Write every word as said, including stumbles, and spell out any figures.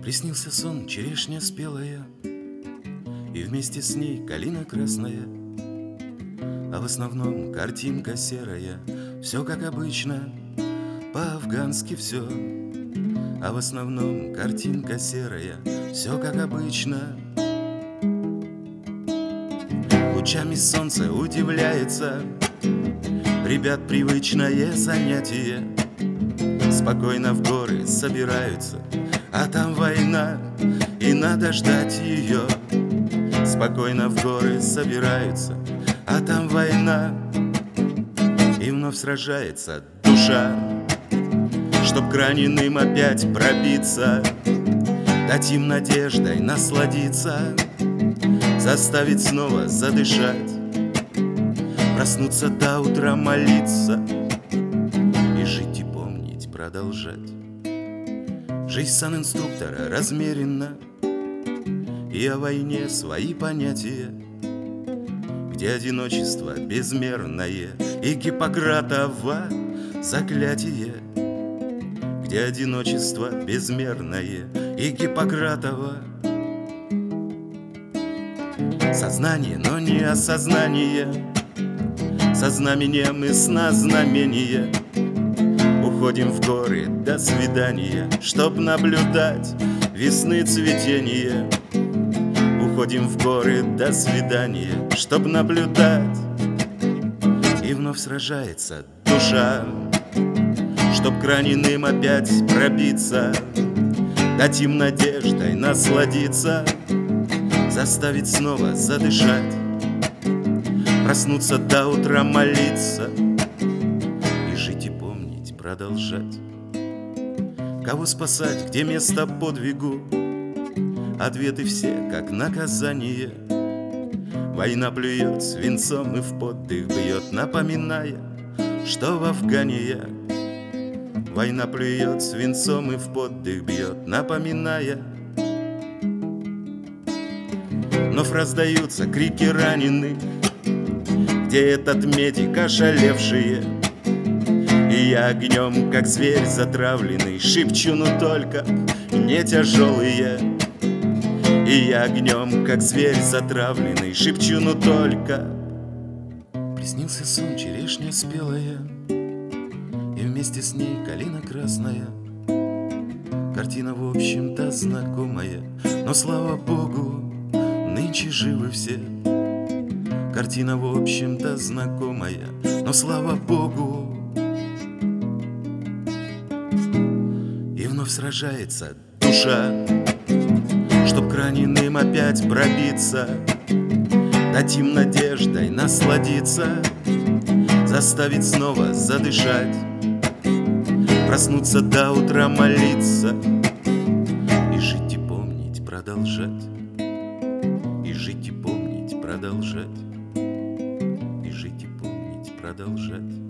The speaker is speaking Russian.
Приснился сон, черешня спелая, и вместе с ней калина красная, а в основном картинка серая. Все как обычно, по-афгански все, а в основном картинка серая. Все как обычно. Лучами солнца удивляется ребят привычное занятие. Спокойно в горы собираются, а там война, и надо ждать ее. Спокойно в горы собираются, а там война, и вновь сражается душа, чтоб к раненым опять пробиться, дать им надеждой насладиться, заставить снова задышать, проснуться до утра, молиться и жить и помнить, продолжать. Жизнь санинструктора размеренна, и о войне свои понятия, где одиночество безмерное и Гиппократово заклятие, где одиночество безмерное и Гиппократово. Сознание, но не осознание, со знамением и сна знамения. Уходим в горы, до свидания, чтоб наблюдать весны цветение. Уходим в горы, до свидания, чтоб наблюдать. И вновь сражается душа, чтоб к раненым опять пробиться, дать им надеждой насладиться, заставить снова задышать, проснуться до утра, молиться и жить и помнить, продолжать. Кого спасать, где место подвигу? Ответы все, как наказание. Война плюет свинцом и в поддых бьет, напоминая, что в Афгане я. Война плюет свинцом и в поддых бьет, напоминая. Вновь раздаются крики раненых, где этот медик ошалевшие. И я огнем, как зверь затравленный, шепчу, ну только не тяжелые. И я огнем, как зверь затравленный, шепчу, ну только. Приснился сон, черешня спелая, и вместе с ней калина красная. Картина, в общем-то, знакомая, но, слава богу, нынче живы все. Картина, в общем-то, знакомая, но, слава богу. И вновь сражается душа, чтоб к раненым опять пробиться, дать им надеждой насладиться, заставить снова задышать, проснуться до утра, молиться и жить и помнить, продолжать. И жить и помнить, продолжать. И жить и помнить, продолжать.